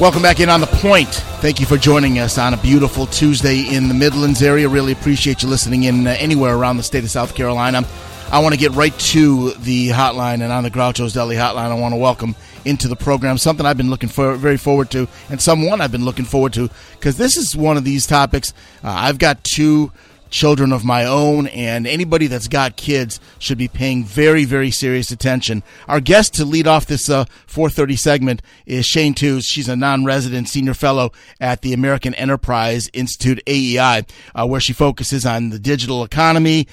Welcome back in on The Point. Thank you for joining us on a beautiful Tuesday in the Midlands area. Really appreciate you listening in anywhere around the state of South Carolina. I want to get right to the hotline, and on the Groucho's Deli hotline, I want to welcome into the program something I've been looking very forward to, and someone I've been looking forward to, because this is one of these topics. I've got two children of my own, and anybody that's got kids should be paying very, very serious attention. Our guest to lead off this 4:30 segment is Shane Tews. She's a non-resident senior fellow at the American Enterprise Institute, AEI, where she focuses on the digital economy,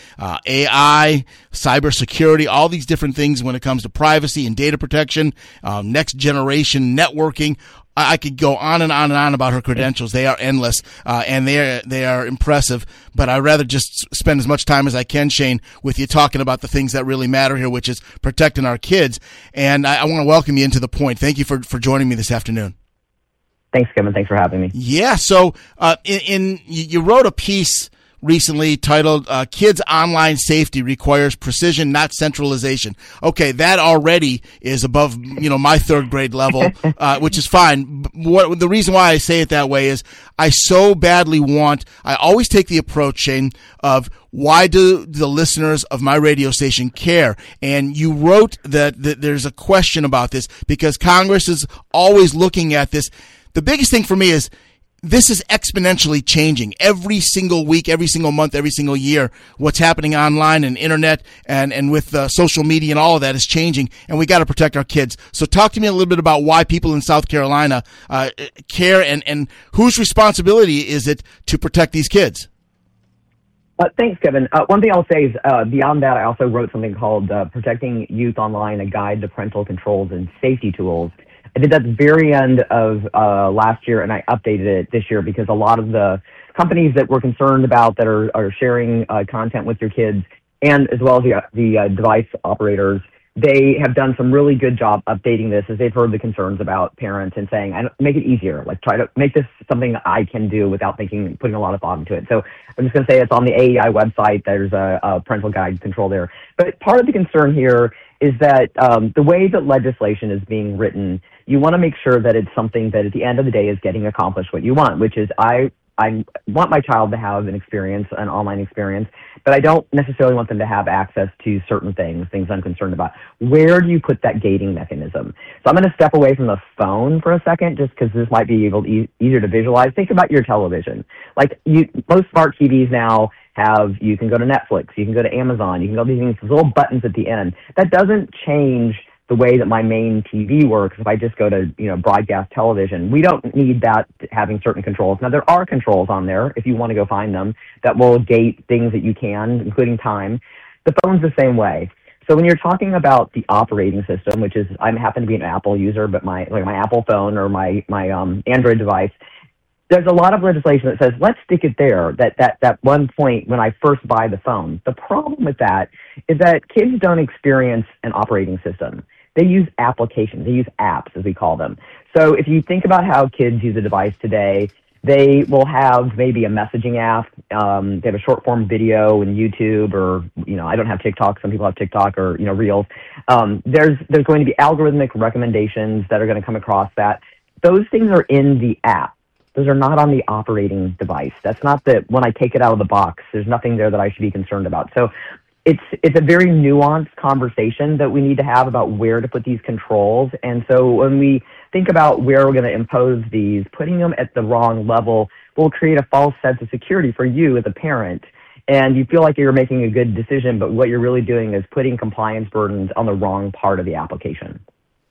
AI, cybersecurity, all these different things when it comes to privacy and data protection, next generation networking. I could go on and on and on about her credentials. They are endless, and they are impressive. But I'd rather just spend as much time as I can, Shane, with you talking about the things that really matter here, which is protecting our kids. And I want to welcome you into The Point. Thank you for joining me this afternoon. Thanks, Kevin. Thanks for having me. Yeah. So you wrote a piece recently titled Kids Online Safety Requires Precision, Not Centralization. Okay, that already is above my third grade level, which is fine. The reason why I say it that way is I so badly I always take the approach, Shane, of why do the listeners of my radio station care? And you wrote that there's a question about this because Congress is always looking at this. The biggest thing for me is this is exponentially changing every single week, every single month, every single year. What's happening online and internet and with social media and all of that is changing, and we got to protect our kids. So talk to me a little bit about why people in South Carolina care and whose responsibility is it to protect these kids? Thanks, Kevin. One thing I'll say is beyond that, I also wrote something called Protecting Youth Online, A Guide to Parental Controls and Safety Tools. I did that at the very end of last year, and I updated it this year because a lot of the companies that we're concerned about that are sharing content with your kids, and as well as the device operators, they have done some really good job updating this as they've heard the concerns about parents and saying, make it easier, like try to make this something I can do without putting a lot of thought into it. So I'm just going to say it's on the AEI website. There's a parental guide control there. But part of the concern here is that the way that legislation is being written, you want to make sure that it's something that at the end of the day is getting accomplished what you want, which is I want my child to have an online experience, but I don't necessarily want them to have access to certain things I'm concerned about. Where do you put that gating mechanism? So I'm going to step away from the phone for a second just because this might be easier to visualize. Think about your television. Like most smart TVs now you can go to Netflix, you can go to Amazon, you can go to these little buttons at the end. That doesn't change the way that my main TV works. If I just go to broadcast television, we don't need that having certain controls. Now there are controls on there if you want to go find them that will gate things that you can, including time. The phone's the same way. So when you're talking about the operating system, which is I happen to be an Apple user, but my Apple phone or my Android device, there's a lot of legislation that says, let's stick it there, that one point when I first buy the phone. The problem with that is that kids don't experience an operating system. They use applications. They use apps, as we call them. So if you think about how kids use a device today, they will have maybe a messaging app. They have a short-form video in YouTube or, I don't have TikTok. Some people have TikTok or, Reels. There's going to be algorithmic recommendations that are going to come across that. Those things are in the app. Those are not on the operating device. That's not when I take it out of the box, there's nothing there that I should be concerned about. So it's a very nuanced conversation that we need to have about where to put these controls. And so when we think about where we're going to impose these, putting them at the wrong level will create a false sense of security for you as a parent. And you feel like you're making a good decision, but what you're really doing is putting compliance burdens on the wrong part of the application.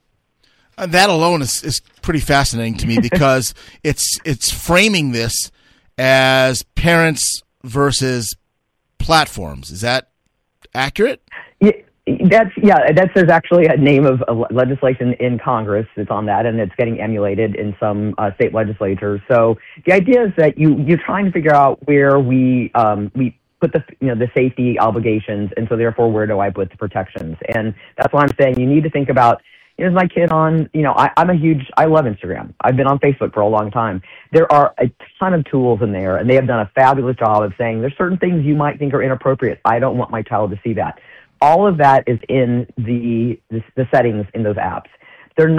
That alone is pretty fascinating to me because it's framing this as parents versus platforms. Is that accurate? Yeah, there's actually a name of legislation in Congress that's on that, and it's getting emulated in some state legislatures. So the idea is that you're trying to figure out where we put the safety obligations, and so therefore where do I put the protections? And that's why I'm saying you need to think about. Here's my kid on, I love Instagram. I've been on Facebook for a long time. There are a ton of tools in there, and they have done a fabulous job of saying there's certain things you might think are inappropriate. I don't want my child to see that. All of that is in the settings in those apps. They're not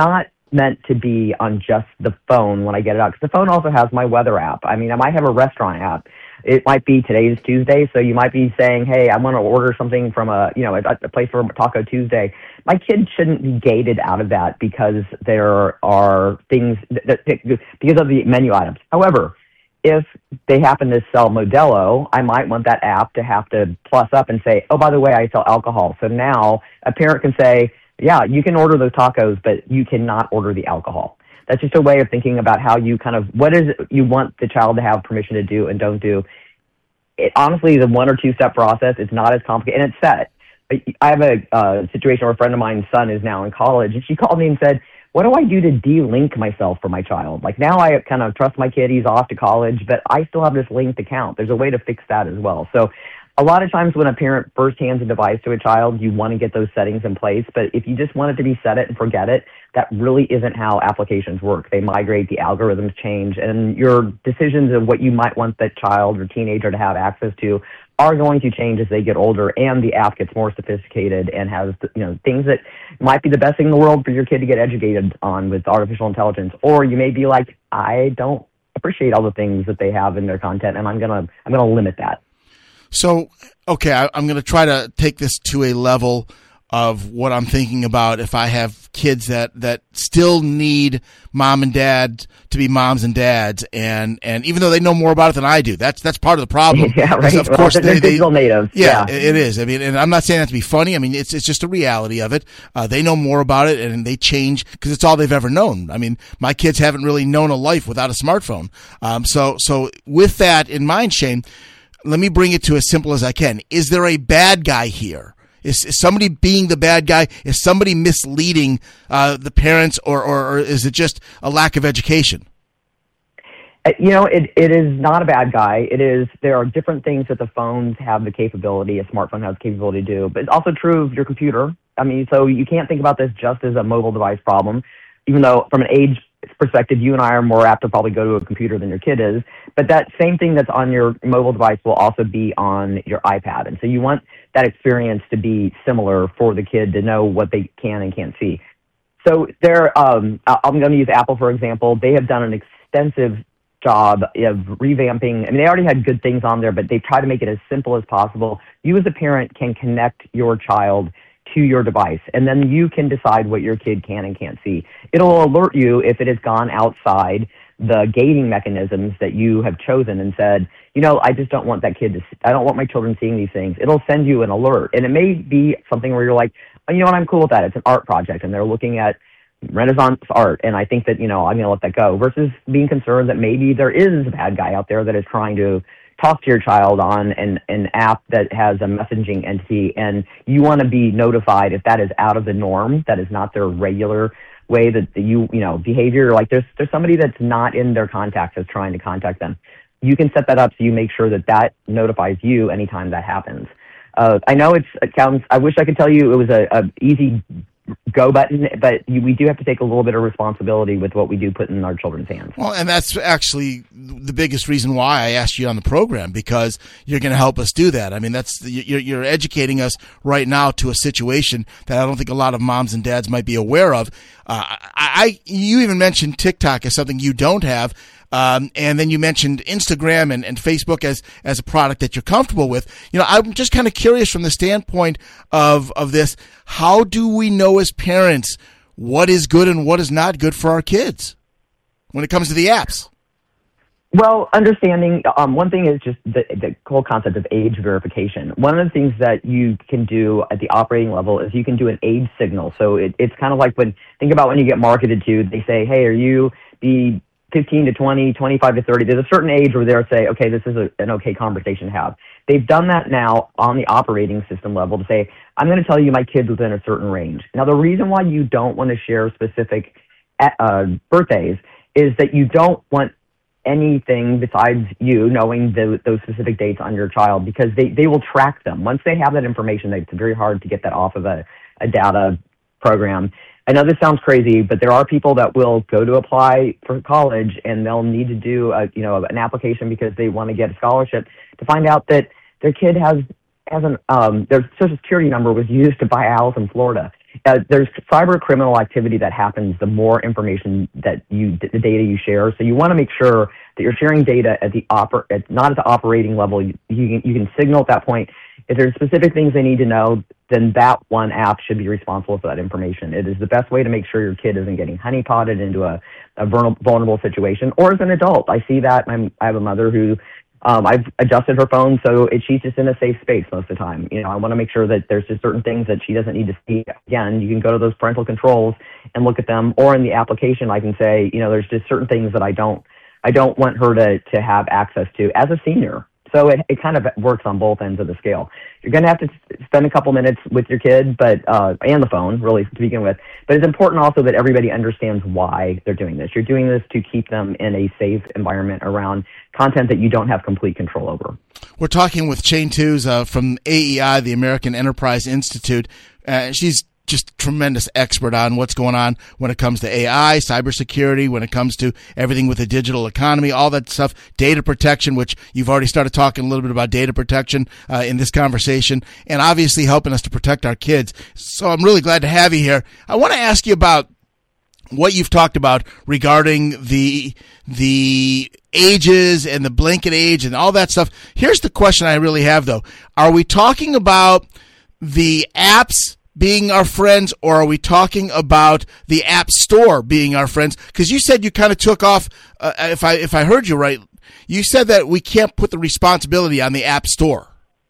meant to be on just the phone when I get it out. Because the phone also has my weather app. I mean, I might have a restaurant app. It might be today's Tuesday, so you might be saying, hey, I want to order something from a place for Taco Tuesday. My kid shouldn't be gated out of that because there are things because of the menu items. However, if they happen to sell Modelo, I might want that app to have to plus up and say, oh, by the way, I sell alcohol. So now a parent can say, yeah, you can order those tacos, but you cannot order the alcohol. That's just a way of thinking about how you what is it you want the child to have permission to do and don't do. It, honestly, the 1 or 2 step process is not as complicated, and it's set. I have a situation where a friend of mine's son is now in college, and she called me and said, what do I do to de-link myself for my child? Like, now I kind of trust my kid, he's off to college, but I still have this linked account. There's a way to fix that as well. So a lot of times when a parent first hands a device to a child, you want to get those settings in place. But if you just want it to be set it and forget it, that really isn't how applications work. They migrate, the algorithms change, and your decisions of what you might want that child or teenager to have access to are going to change as they get older, and the app gets more sophisticated and has things that might be the best thing in the world for your kid to get educated on with artificial intelligence. Or you may be like, I don't appreciate all the things that they have in their content, and I'm gonna limit that. So, okay, I'm going to try to take this to a level of what I'm thinking about if I have kids that still need mom and dad to be moms and dads, and even though they know more about it than I do, that's part of the problem. Yeah, right. Of course, they're digital natives. Yeah, it is. I mean, and I'm not saying that to be funny. I mean, it's just a reality of it. They know more about it, and they change because it's all they've ever known. I mean, my kids haven't really known a life without a smartphone. So with that in mind, Shane, let me bring it to as simple as I can. Is there a bad guy here? Is somebody being the bad guy? Is somebody misleading the parents, or is it just a lack of education? It is not a bad guy. There are different things that the phones have the capability, a smartphone has the capability to do, but it's also true of your computer. I mean, so you can't think about this just as a mobile device problem, even though from an age perspective, you and I are more apt to probably go to a computer than your kid is. But that same thing that's on your mobile device will also be on your iPad. And so you want that experience to be similar for the kid to know what they can and can't see. So I'm going to use Apple, for example. They have done an extensive job of revamping. I mean, they already had good things on there, but they try to make it as simple as possible. You as a parent can connect your child to your device, and then you can decide what your kid can and can't see. It'll alert you if it has gone outside the gating mechanisms that you have chosen and said, I just don't want that kid I don't want my children seeing these things. It'll send you an alert. And it may be something where you're like, oh, you know what, I'm cool with that. It's an art project, and they're looking at Renaissance art, and I think that, I'm going to let that go, versus being concerned that maybe there is a bad guy out there that is trying to talk to your child on an app that has a messaging entity, and you want to be notified if that is out of the norm, that is not their regular way that behavior. Like there's somebody that's not in their contacts that's trying to contact them. You can set that up so you make sure that notifies you anytime that happens. I know it sounds, I wish I could tell you it was a easy go button, but we do have to take a little bit of responsibility with what we do put in our children's hands. Well, and that's actually the biggest reason why I asked you on the program, because you're going to help us do that. I mean, you're educating us right now to a situation that I don't think a lot of moms and dads might be aware of. You even mentioned TikTok as something you don't have. And then you mentioned Instagram and Facebook as a product that you're comfortable with. I'm just kind of curious from the standpoint of this. How do we know as parents what is good and what is not good for our kids when it comes to the apps? Well, understanding, one thing is just the whole concept of age verification. One of the things that you can do at the operating level is you can do an age signal. So it's kind of like think about when you get marketed to, they say, hey, are you the 15 to 20, 25 to 30, there's a certain age where they'll say, okay, this is an okay conversation to have. They've done that now on the operating system level to say, I'm going to tell you my kid's within a certain range. Now, the reason why you don't want to share specific birthdays is that you don't want anything besides you knowing those specific dates on your child, because they will track them. Once they have that information, it's very hard to get that off of a data program. I know this sounds crazy, but there are people that will go to apply for college and they'll need to do an application because they want to get a scholarship, to find out that their kid their social security number was used to buy a house in Florida. there's cyber criminal activity that happens the more information that the data you share. So you want to make sure that you're sharing data at not at the operating level. You can signal at that point. If there's specific things they need to know, then that one app should be responsible for that information. It is the best way to make sure your kid isn't getting honeypotted into a vulnerable situation. Or as an adult, I see that. I have a mother who I've adjusted her phone so she's just in a safe space most of the time. I want to make sure that there's just certain things that she doesn't need to see. Again, you can go to those parental controls and look at them, or in the application, I can say, there's just certain things that I don't want her to have access to as a senior. So it kind of works on both ends of the scale. You're going to have to spend a couple minutes with your kid, but and the phone, really, to begin with. But it's important also that everybody understands why they're doing this. You're doing this to keep them in a safe environment around content that you don't have complete control over. We're talking with Cheyne Tews from AEI, the American Enterprise Institute. She's just tremendous expert on what's going on when it comes to AI, cybersecurity, when it comes to everything with the digital economy, all that stuff, data protection, which you've already started talking a little bit about data protection in this conversation, and obviously helping us to protect our kids. So I'm really glad to have you here. I want to ask you about what you've talked about regarding the ages and the blanket age and all that stuff. Here's the question I really have, though. Are we talking about the apps being our friends, or are we talking about the App Store being our friends? Because you said you kind of took off, if I heard you right, you said that we can't put the responsibility on the App Store.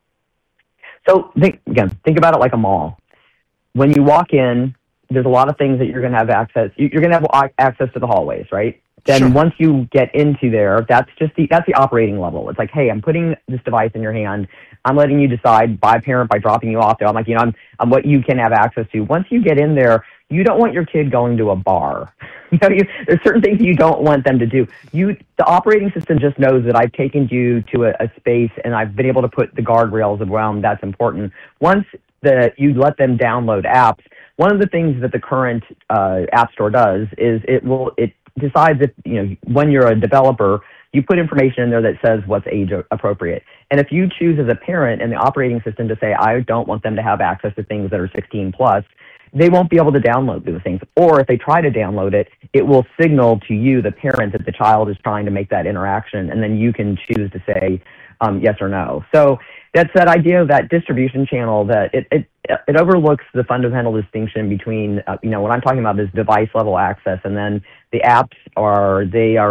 So think about it like a mall. When you walk in, there's a lot of things that you're going to have access. You're going to have access to the hallways, right? Then Sure. Once you get into there, that's the operating level. It's like, hey, I'm putting this device in your hand. I'm letting you decide by parent, by dropping you off there. I'm like, I'm what you can have access to. Once you get in there, you don't want your kid going to a bar. There's certain things you don't want them to do. The operating system just knows that I've taken you to a space and I've been able to put the guardrails around. That's important. Once you let them download apps, one of the things that the current App Store does is it decides if, when you're a developer, you put information in there that says what's age appropriate. And if you choose as a parent and the operating system to say, I don't want them to have access to things that are 16 plus, they won't be able to download those things. Or if they try to download it, it will signal to you, the parent, that the child is trying to make that interaction. And then you can choose to say yes or no. So that's that idea of that distribution channel that it overlooks the fundamental distinction between, what I'm talking about is device level access, and then the apps are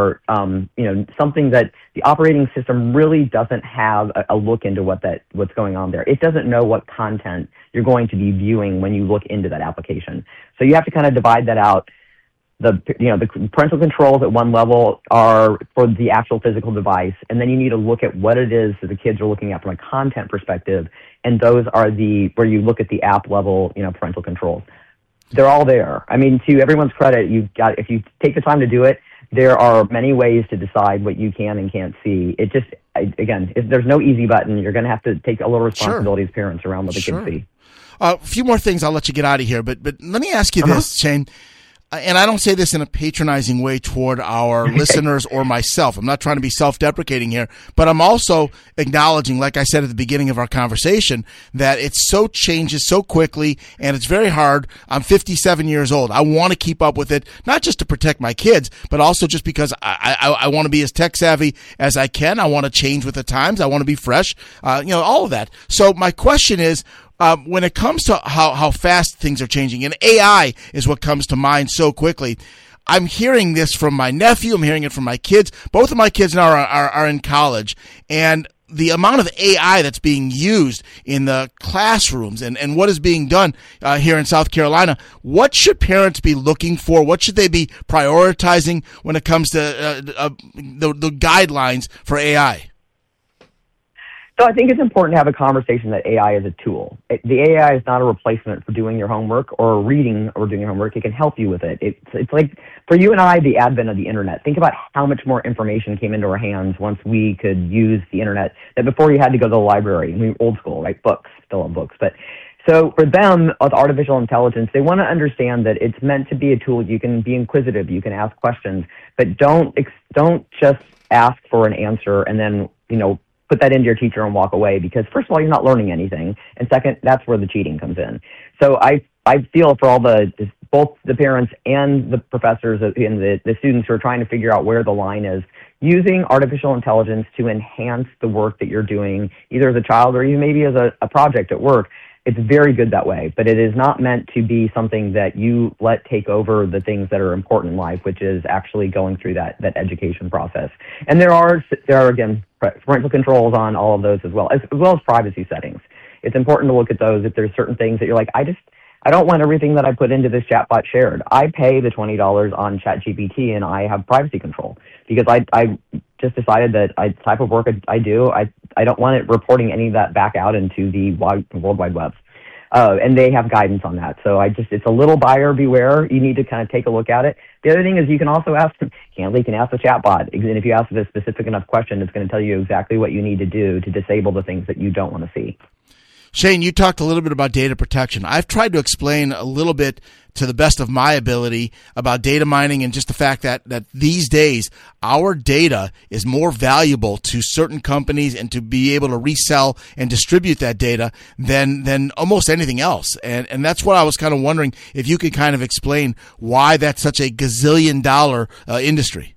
something that the operating system really doesn't have a look into what's going on there. It doesn't know what content you're going to be viewing when you look into that application. So you have to kind of divide that out. The parental controls at one level are for the actual physical device, and then you need to look at what it is that the kids are looking at from a content perspective, and those are where you look at the app level, parental controls. They're all there. I mean, to everyone's credit, if you take the time to do it, there are many ways to decide what you can and can't see. It just, again, if there's no easy button, you're going to have to take a little responsibility as parents around what the kids see. A few more things, I'll let you get out of here, but let me ask you this, Shane. And I don't say this in a patronizing way toward our listeners or myself. I'm not trying to be self-deprecating here, but I'm also acknowledging, like I said at the beginning of our conversation, that it changes so quickly, and it's very hard. I'm 57 years old. I want to keep up with it, not just to protect my kids, but also just because I want to be as tech savvy as I can. I want to change with the times. I want to be fresh, all of that. So my question is, when it comes to how fast things are changing, and AI is what comes to mind so quickly, I'm hearing this from my nephew. I'm hearing it from my kids. Both of my kids now are in college, and the amount of AI that's being used in the classrooms and what is being done here in South Carolina, what should parents be looking for? What should they be prioritizing when it comes to the guidelines for AI? So I think it's important to have a conversation that AI is a tool. The AI is not a replacement for doing your homework or reading or doing your homework. It can help you with it. It's like, for you and I, the advent of the internet. Think about how much more information came into our hands once we could use the internet, that before you had to go to the library. I mean, old school, right? Books, still have books. But so for them, with artificial intelligence, they want to understand that it's meant to be a tool. You can be inquisitive. You can ask questions, but don't just ask for an answer and then, put that into your teacher and walk away, because first of all, you're not learning anything. And second, that's where the cheating comes in. So I feel for all both the parents and the professors and the students who are trying to figure out where the line is, using artificial intelligence to enhance the work that you're doing, either as a child or even maybe as a project at work. It's very good that way, but it is not meant to be something that you let take over the things that are important in life, which is actually going through that education process. And there are again, parental controls on all of those as well as privacy settings. It's important to look at those if there's certain things that you're like, I don't want everything that I put into this chatbot shared. I pay the $20 on ChatGPT and I have privacy control because I just decided that the type of work I do, I don't want it reporting any of that back out into the World Wide Web. And they have guidance on that. So it's a little buyer beware. You need to kind of take a look at it. The other thing is you can also ask the chatbot. And if you ask a specific enough question, it's going to tell you exactly what you need to do to disable the things that you don't want to see. Shane, you talked a little bit about data protection. I've tried to explain a little bit to the best of my ability about data mining and just the fact that these days our data is more valuable to certain companies and to be able to resell and distribute that data than almost anything else. And that's what I was kind of wondering if you could kind of explain why that's such a gazillion-dollar industry.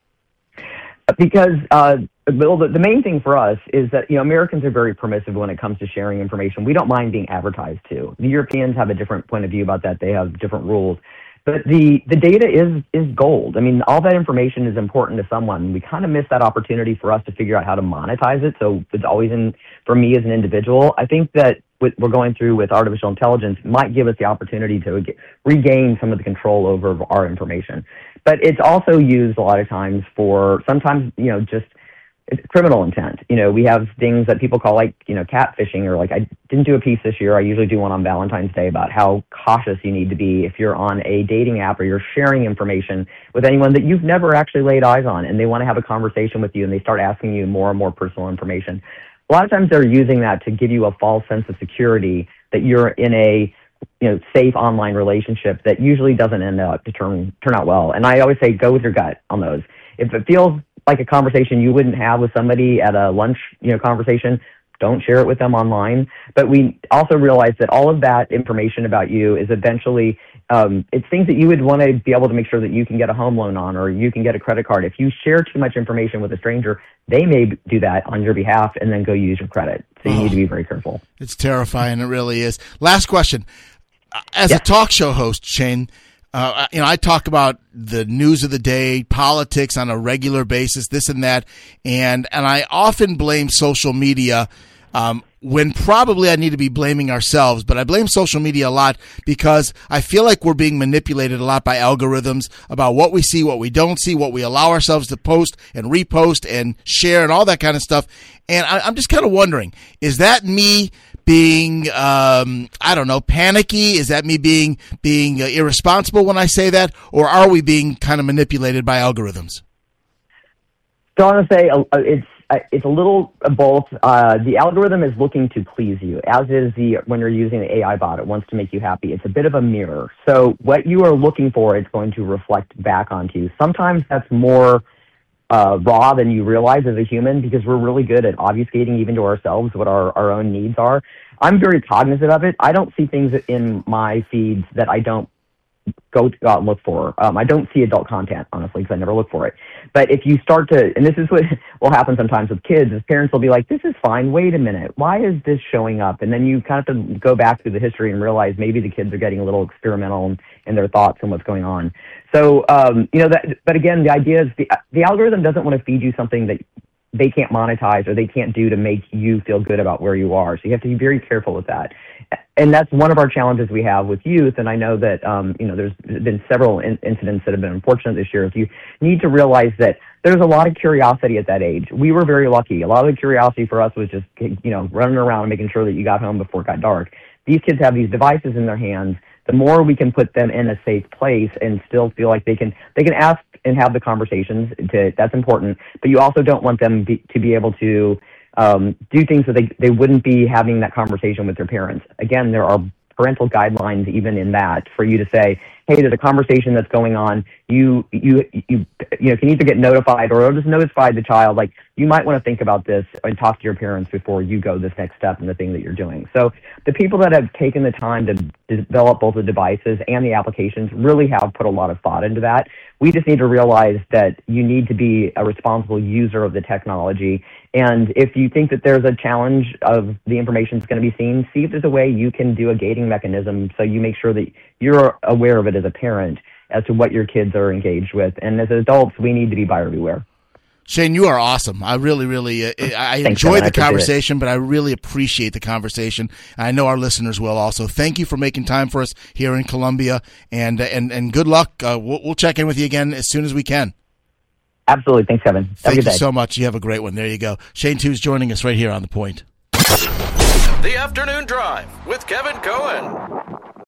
Because the main thing for us is that Americans are very permissive when it comes to sharing information. We don't mind being advertised to. The Europeans have a different point of view about that. They have different rules. But the data is gold. I mean, all that information is important to someone. We kind of miss that opportunity for us to figure out how to monetize it. So it's always for me as an individual. I think that what we're going through with artificial intelligence might give us the opportunity to regain some of the control over our information. But it's also used a lot of times for sometimes, just it's criminal intent. We have things that people call catfishing, or I didn't do a piece this year. I usually do one on Valentine's Day about how cautious you need to be if you're on a dating app or you're sharing information with anyone that you've never actually laid eyes on, and they want to have a conversation with you and they start asking you more and more personal information. A lot of times they're using that to give you a false sense of security that you're in a safe online relationship that usually doesn't end up to turn out well. And I always say, go with your gut on those. If it feels like a conversation you wouldn't have with somebody at a lunch, conversation, don't share it with them online. But we also realize that all of that information about you is eventually, it's things that you would want to be able to make sure that you can get a home loan on, or you can get a credit card. If you share too much information with a stranger, they may do that on your behalf and then go use your credit. So you need to be very careful. It's terrifying. It really is. Last question. As a talk show host, Shane, I talk about the news of the day, politics on a regular basis, this and that, and I often blame social media when probably I need to be blaming ourselves, but I blame social media a lot because I feel like we're being manipulated a lot by algorithms about what we see, what we don't see, what we allow ourselves to post and repost and share and all that kind of stuff. And I'm just kind of wondering, is that me being, panicky? Is that me being irresponsible when I say that? Or are we being kind of manipulated by algorithms? So I want to say it's a little of both. The algorithm is looking to please you, as is when you're using the AI bot, it wants to make you happy. It's a bit of a mirror. So what you are looking for, it's going to reflect back onto you. Sometimes that's more raw than you realize as a human, because we're really good at obfuscating even to ourselves what our own needs are. I'm very cognizant of it. I don't see things in my feeds that I don't go out and look for. I don't see adult content, honestly, because I never look for it. But if you start to, and this is what will happen sometimes with kids, is parents will be like, this is fine, wait a minute, why is this showing up? And then you kind of have to go back through the history and realize maybe the kids are getting a little experimental in their thoughts and what's going on. So, but again, the idea is the algorithm doesn't want to feed you something that they can't monetize or they can't do to make you feel good about where you are. So you have to be very careful with that. And that's one of our challenges we have with youth. And I know that, there's been several incidents that have been unfortunate this year. If you need to realize that there's a lot of curiosity at that age. We were very lucky. A lot of the curiosity for us was just, running around and making sure that you got home before it got dark. These kids have these devices in their hands. The more we can put them in a safe place and still feel like they can ask and have the conversations, that's important. But you also don't want them to be able to do things that they wouldn't be having that conversation with their parents. Again, there are parental guidelines even in that for you to say, hey, there's a conversation that's going on. You can either get notified or just notify the child, like, you might want to think about this and talk to your parents before you go this next step in the thing that you're doing. So the people that have taken the time to develop both the devices and the applications really have put a lot of thought into that. We just need to realize that you need to be a responsible user of the technology. And if you think that there's a challenge of the information that's going to be seen, see if there's a way you can do a gating mechanism so you make sure that you're aware of it as a parent as to what your kids are engaged with. And as adults, we need to be buyer beware. Shane, you are awesome. I really, I enjoyed the conversation, but I really appreciate the conversation. I know our listeners will also. Thank you for making time for us here in Columbia, and good luck. We'll check in with you again as soon as we can. Absolutely. Thanks, Kevin. Thank you so much. You have a great one. There you go. Shane Tews joining us right here on The Point. The Afternoon Drive with Kevin Cohen.